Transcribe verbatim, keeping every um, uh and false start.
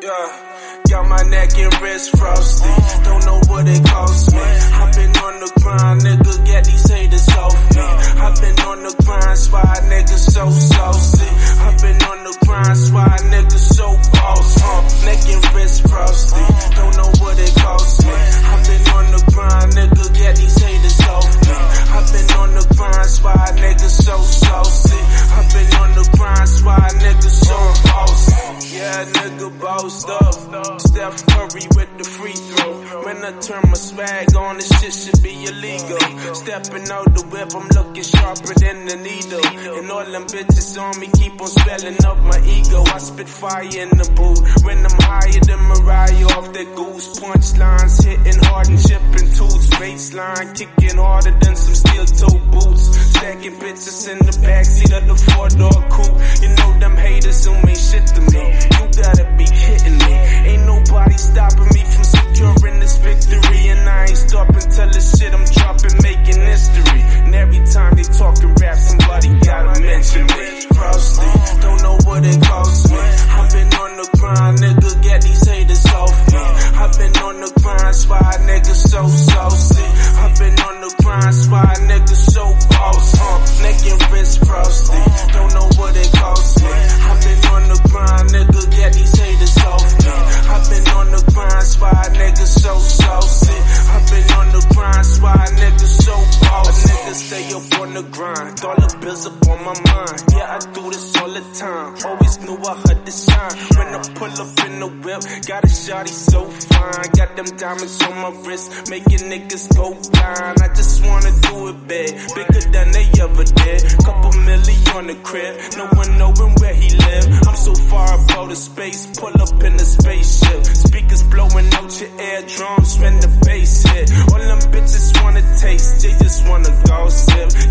Yeah, got my neck and wrist frosty. Don't know what it cost me. I've been on the grind, nigga, get these haters off me. I've been on the grind, spy niggas so saucy. I've been on the grind, spy niggas so boss. Uh, neck and wrist frosty. Don't know what it cost me. I've been on the grind, nigga, get these haters off me. I've been on the grind, spy niggas so saucy. I've been on the grind, spy niggas so boss. Yeah, nigga bossed up. Steph Curry with the free throw. When I turn my swag on, this shit should be illegal. Stepping out the whip, I'm looking sharper than the needle. And all them bitches on me keep on spelling up my ego. I spit fire in the booth when I'm higher than Mariah off that goose. Punchlines hitting hard and chipping tools. Baseline kicking harder than some steel toe boots. Stacking bitches in the backseat of the four-door coupe. You know them haters who mean shit to me. You gotta be kidding me. Ain't nobody stopping me from securing this victory. And I ain't stopping till the shit I'm dropping making history. And every time they talking rap, somebody gotta mention me. Frosty, don't know what it cost me. I've been on the grind, nigga, get these haters off me. I've been on the grind, spy niggas so saucy. I've been on the grind, spy niggas so boss. Uh, neck and wrist frosty, don't know what it cost me. I've been on the grind, nigga, get these haters off me. I've been on the grind, spy niggas so saucy. I've been on the grind, spy niggas so boss. A nigga stay up on the grind, dollar bills up on my mind. Yeah, I do this all the time. Always knew I had to shine. When I pull up in the whip, got a shawty so fine. Got them diamonds on my wrist, making niggas go blind. I just wanna do it big, bigger than they ever did. Couple million on the crib, no one knowing where he live. I'm so far above the space, pull up in the spaceship. Speakers blowing out your eardrums when the bass hit. All them bitches wanna taste, they just wanna gossip.